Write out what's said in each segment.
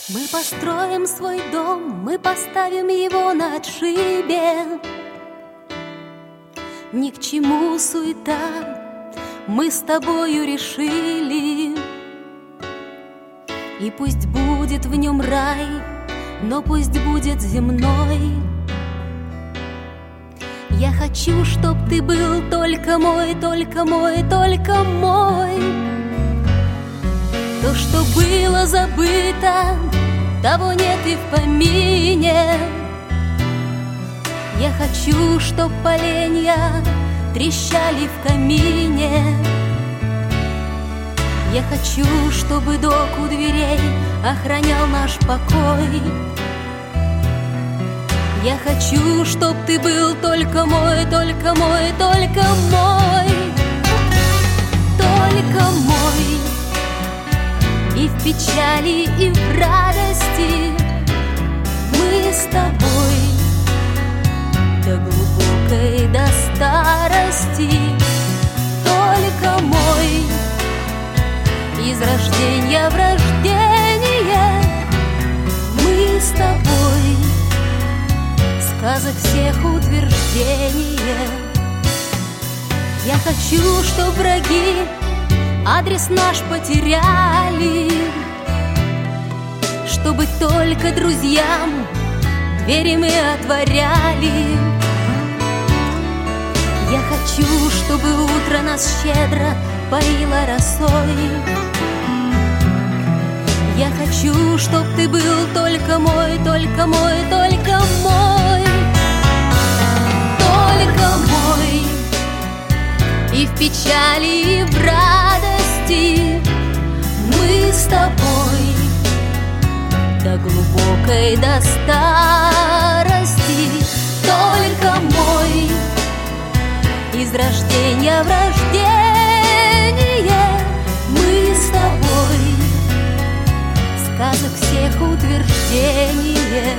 Мы построим свой дом, мы поставим его на отшибе. Ни к чему суета, мы с тобою решили. И пусть будет в нем рай, но пусть будет земной. Я хочу, чтоб ты был только мой, только мой, только мой. То, что было забыто, того нет и в помине. Я хочу, чтоб поленья трещали в камине. Я хочу, чтобы док у дверей охранял наш покой. Я хочу, чтоб ты был только мой, только мой, только мой, только мой. И в печали, и в радости мы с тобой до глубокой, до старости. Только мой, из рождения в рождение мы с тобой, сказок всех утверждение. Я хочу, чтоб враги адрес наш потеряли, чтобы только друзьям двери мы отворяли. Я хочу, чтобы утро нас щедро поило росой. Я хочу, чтоб ты был только мой, только мой, только мой, только мой. И в печали, и в радости мы с тобой до глубокой, до старости. Только мой, из рождения в рождение мы с тобой, сказок всех утверждение.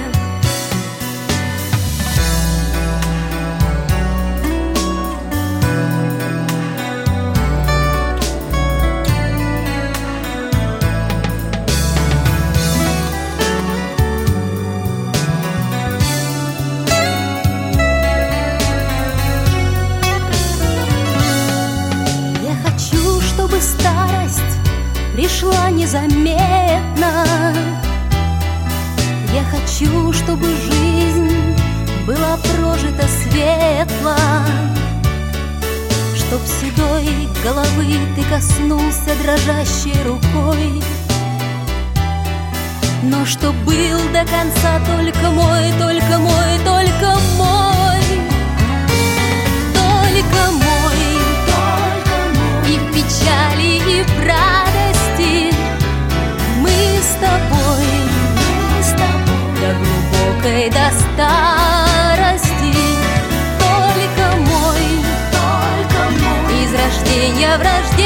Старость пришла незаметно. Я хочу, чтобы жизнь была прожита светло, чтоб седой головы ты коснулся дрожащей рукой, но чтоб был до конца только мой, только мой, только мой, только мой. И в печали, и в радости мы с тобой до глубокой, до старости. Только мой, из рождения в рождение